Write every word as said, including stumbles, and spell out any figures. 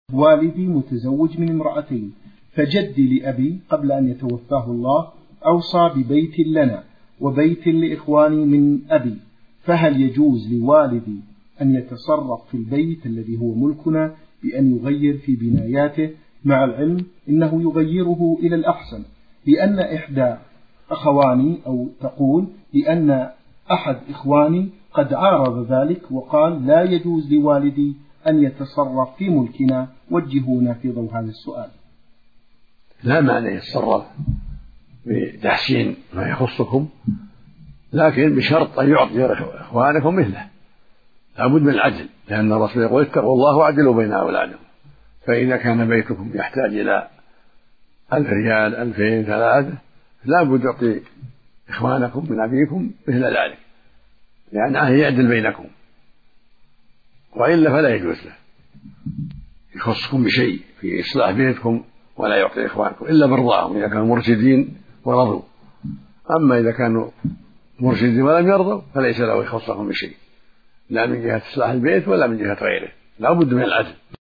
والدي متزوج من امرأتين، فجدي لأبي قبل أن يتوفاه الله أوصى ببيت لنا وبيت لإخواني من أبي، فهل يجوز لوالدي أن يتصرف في البيت الذي هو ملكنا بأن يغير في بناياته، مع العلم إنه يغيره إلى الأحسن، لأن إحدى أخواني أو تقول لأن أحد إخواني قد عارض ذلك وقال لا يجوز لوالدي أن يتصرف في ملكنا، وجهونا في ضوء هذا السؤال. لا معنى يتصرف بتحسين ما يخصكم، لكن بشرط أن يعطي إخوانكم مثله، لابد من العدل، لأن الرسول يقول اتقوا الله واعدلوا بين أولادكم، فإذا كان بيتكم يحتاج إلى ألف ريال ألفين ثلاثة لابد يعطي إخوانكم من أبيكم مثل ذلك، لأنه يعدل بينكم، وإلا فلا يجوز له يخصكم بشيء في إصلاح بيتكم ولا يعطي إخوانكم إلا برضاهم إذا كانوا مرشدين ورضوا. أما إذا كانوا مرشدين ولم يرضوا فليس له يخصكم بشيء، لا من جهة إصلاح البيت ولا من جهة غيره، لا بد من العدل.